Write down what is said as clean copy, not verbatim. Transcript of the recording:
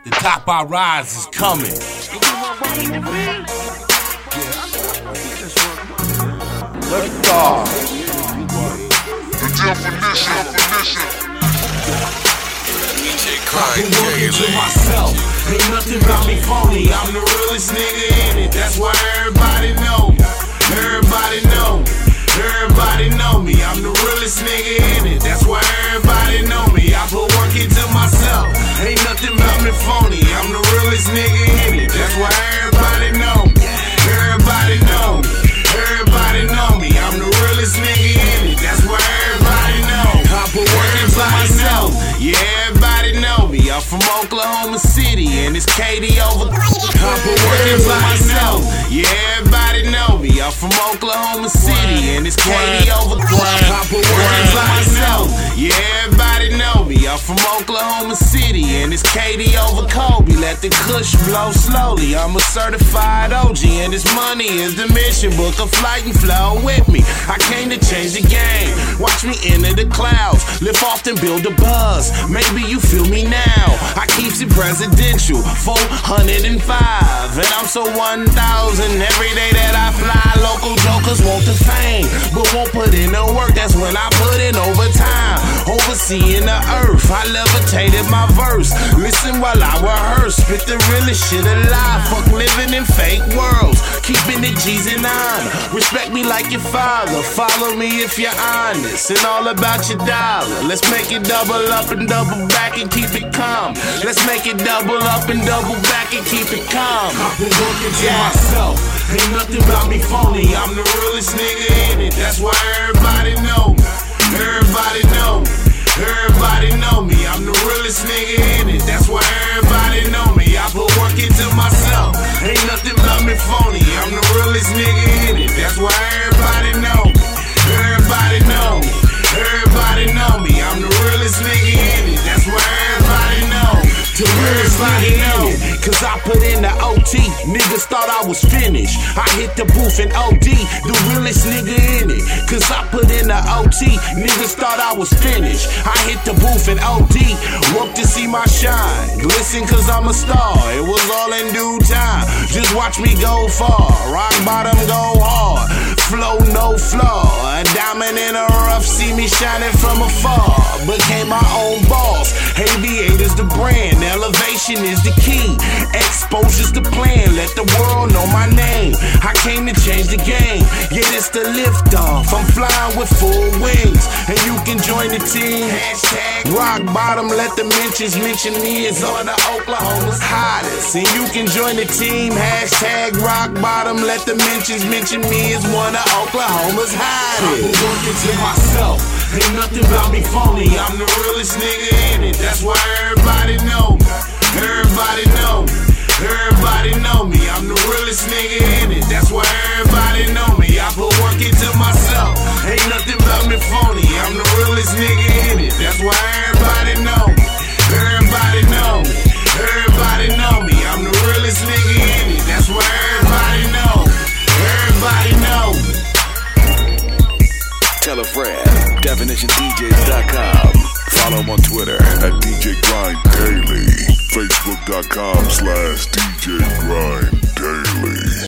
The top I rise is coming. Let's go. The definition. I've been working to myself. Ain't nothing about me phony. I'm the realest nigga in it. That's why everybody know. Everybody know. Everybody know me. I'm the realest nigga in it. That's why everybody know me. I put work into myself. Ain't nothing about me phony. I'm the realest nigga in it. That's why everybody know. Everybody know. Everybody know me. I'm the realest nigga in it. That's why everybody know. I put work into myself. Yeah, everybody know me. I'm from Oklahoma City and it's Katie over. I put work into myself. Yeah, everybody know me. I'm from Oklahoma City and it's Katie over. I put work into myself. Yeah, everybody know me. I'm from Oklahoma City and it's Katie over Kobe. Let the kush blow slowly. I'm a certified OG and this money is the mission. Book a flight and flow with me. I came to change the game. Watch me enter the clouds. Lift off and build a buzz. Maybe you feel me now. I keeps it presidential. 405 and I'm so 1,000 every day that I fly. Local jokers want the fame, but won't put in the work. That's when I put in overtime. Overseeing the earth, I levitated my verse. Listen while I rehearse. Spit the realest shit alive. Fuck living in fake worlds. Keeping the G's in honor. Respect me like your father. Follow me if you're honest and all about your dollar. Let's make it double up and double back and keep it calm. Let's make it double up and double back and keep it calm. I've been working to myself. Ain't nothing about me phony. I'm the realest nigga in it. That's why everybody know. Everybody know. Everybody know me. I'm the realest nigga in it. That's why everybody know me. I put work into myself. Ain't nothing about me phony. I'm the realest nigga in it. That's why everybody know. Everybody know. Everybody know me. I'm the realest nigga in it. That's why everybody know. To everybody know. Cause I put in the OT. Niggas thought I was finished. I hit the booth and OD. The realest nigga in it. Cause I put in the OT. Niggas thought I was finished. I hit the booth and OD. Work to see my shine. Glisten cause I'm a star. It was all in due time. Just watch me go far. Rock bottom go hard. Flow no flaw. A diamond in a rough. See me shining from afar. Became my own boss. Aviator's the brand. Elevation is the key. Exposure's the plan. Let the world know my name. I came to change the game. Yeah, it's the lift off. I'm flying with full wings. And you can join the team. Hashtag rock bottom. Let the mentions mention me as all the Oklahoma's hottest. And you can join the team. Hashtag rock bottom. Let the mentions mention me as one of Oklahoma's hottest. I've been working to myself. Ain't nothing about me phony. I'm the realest nigga in it. That's why everybody know. Everybody know. Everybody know me. I'm the realest nigga in it. That's why everybody know me. I put work into myself. Ain't nothing about me phony. I'm the realest nigga in it. That's why everybody know. Everybody know. Everybody know me. I'm the realest nigga in it. That's why everybody know. Everybody know. Tell a friend. DefinitionDJs.com. Follow him on Twitter at DJ Grind Daily. Facebook.com/DJ Grind Daily.